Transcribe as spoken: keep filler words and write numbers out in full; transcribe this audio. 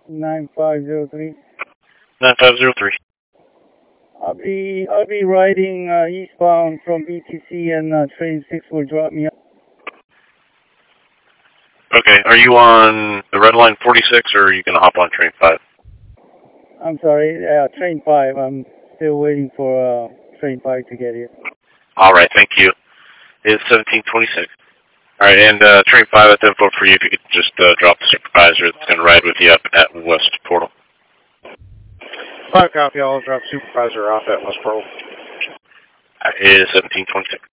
nine five zero three. nine five zero three. I'll be I'll be riding uh, eastbound from B T C, and uh, train six will drop me off. Okay, are you on the red line forty-six, or are you going to hop on train five? I'm sorry, uh, train five. I'm still waiting for uh, train five to get here. All right, thank you. It's seventeen twenty-six. All right, and uh, train five at ten four for you. If you could just uh, drop the supervisor that's going to ride with you up at West Portal. Five copy. I'll drop supervisor off at West Portal. It is seventeen twenty-six.